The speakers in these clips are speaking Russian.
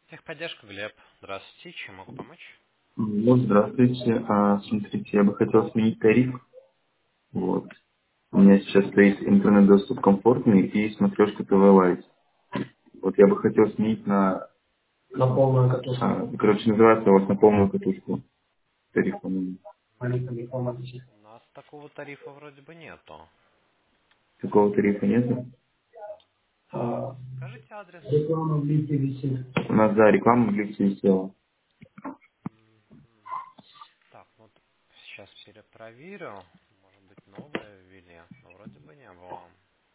Техподдержка, Глеб. Здравствуйте, чем могу помочь? Вот, здравствуйте. Смотрите, я бы хотел сменить тариф. Вот. У меня сейчас стоит интернет-доступ комфортный и смотрешка ТВ Лайт. Вот я бы хотел сменить на полную катушку. Короче, называется у вас на полную катушку тариф, по-моему. У нас такого тарифа вроде бы нету. Такого тарифа нет? Да. Скажите адрес. Реклама в лифте висит. У нас, да, реклама в лифте висела. Мгм. Так, ну сейчас перепроверю. Может быть, новое ввели, но вроде бы не было.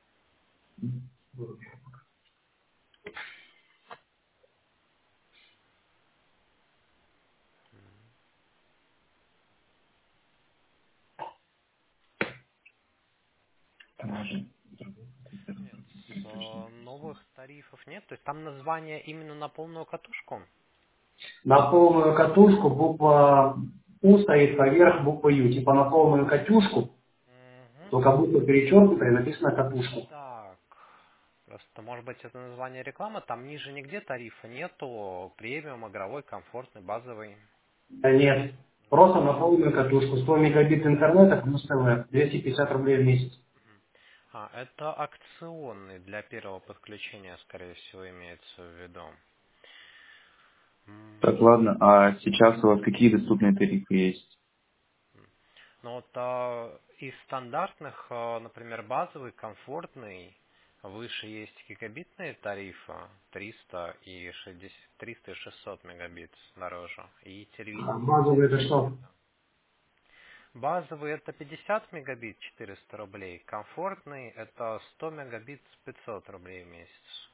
Нет, новых тарифов нет. То есть там название именно на полную катушку? На полную катушку буква У стоит поверх буквы Ю. Типа на полную катюшку, Мгм. только буква перечеркнута и написано катушку. Так. Просто, может быть, это название рекламы. Там ниже нигде тарифа нету. Премиум, игровой, комфортный, базовый. Да нет. Нет. Просто на полную катушку. 100 мегабит интернета плюс ТВ. 250 рублей в месяц. Это акционный для первого подключения, скорее всего, имеется в виду. Так, М, ладно. А сейчас у вас какие доступные тарифы есть? Ну вот из стандартных, например, базовый, комфортный, выше есть гигабитные тарифы, 300 и 60, 300 и 600 мегабит дороже, и А телевидение базовый это 4 что? мегабита. Базовый это 50 мегабит, 400 рублей, комфортный это 100 мегабит, 500 рублей в месяц.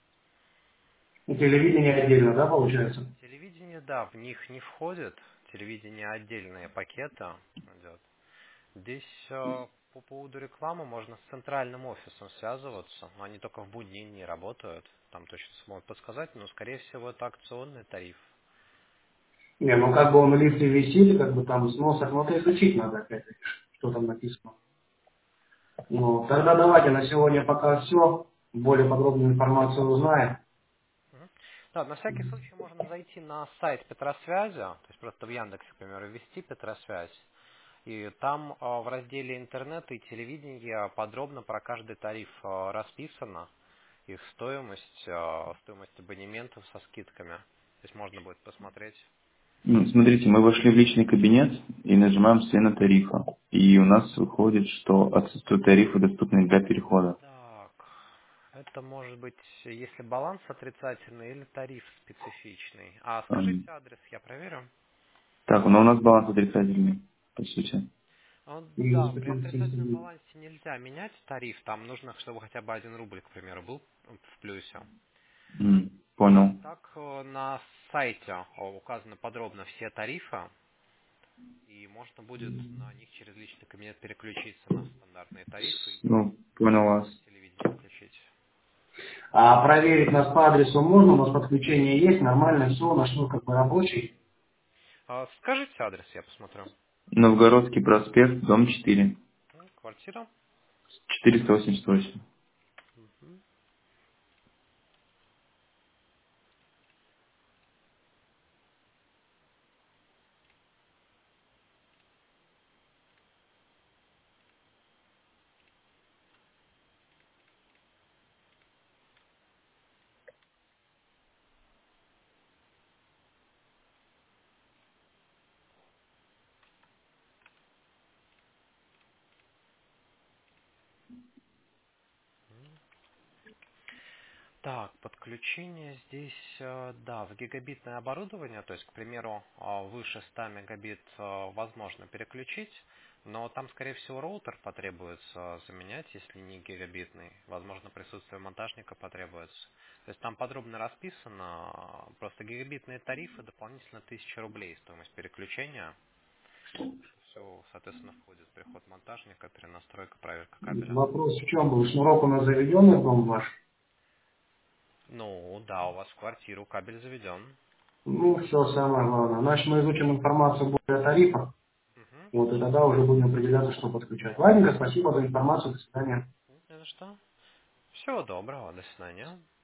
И телевидение отдельно, да, получается? Телевидение, да, в них не входит. Телевидение отдельные пакеты идет. Здесь по поводу рекламы можно с центральным офисом связываться, но они только в будние дни работают. Там точно смогут подсказать, но скорее всего это акционный тариф. Не, ну как бы он в лифте висит, как бы там сносок, ну это изучить надо опять, что там написано. Ну, тогда давайте на сегодня пока все. Более подробную информацию узнаем. Мгм. Да, на всякий случай можно зайти на сайт Петросвязи, то есть просто в Яндексе, к примеру, ввести Петросвязь. И там в разделе интернет и телевидение подробно про каждый тариф расписано. Их стоимость, стоимость абонементов со скидками. То есть можно будет посмотреть. Ну, смотрите, мы вошли в личный кабинет и нажимаем «Смена тарифа». И у нас выходит, что отсутствуют тарифы, доступные для перехода. Так, это может быть, если баланс отрицательный или тариф специфичный. А скажите Эм, адрес, я проверю. Так, но у нас баланс отрицательный, по сути. Да, при отрицательном балансе нельзя менять тариф. Там нужно, чтобы хотя бы 1 рубль, к примеру, был в плюсе. А Понял. так на сайте указаны подробно все тарифы, и можно будет на них через личный кабинет переключиться на стандартные тарифы и Ну, понял вас. телевидение отключить. А проверить нас по адресу можно, у нас подключение есть, нормально, все, наш ну как бы рабочий. Скажите адрес, я посмотрю. Новгородский проспект, дом 4, Квартира. 488. Мгм. Так, подключение здесь, да, в гигабитное оборудование, то есть, к примеру, выше 100 мегабит возможно переключить, но там, скорее всего, роутер потребуется заменять, если не гигабитный. Возможно, присутствие монтажника потребуется. То есть там подробно расписано, просто гигабитные тарифы дополнительно 1000 рублей стоимость переключения. Все, соответственно, входит приход монтажника, перенастройка, проверка кабеля. Вопрос в чем был? Шнурок у нас заведенный в дом ваш? Ну, да, у вас в квартиру кабель заведен. Ну, все самое главное. Значит, мы изучим информацию более о тарифах, Мгм. вот, и тогда уже будем определяться, что подключать. Ладненько, спасибо за информацию, до свидания. Не за что. Всего доброго, до свидания.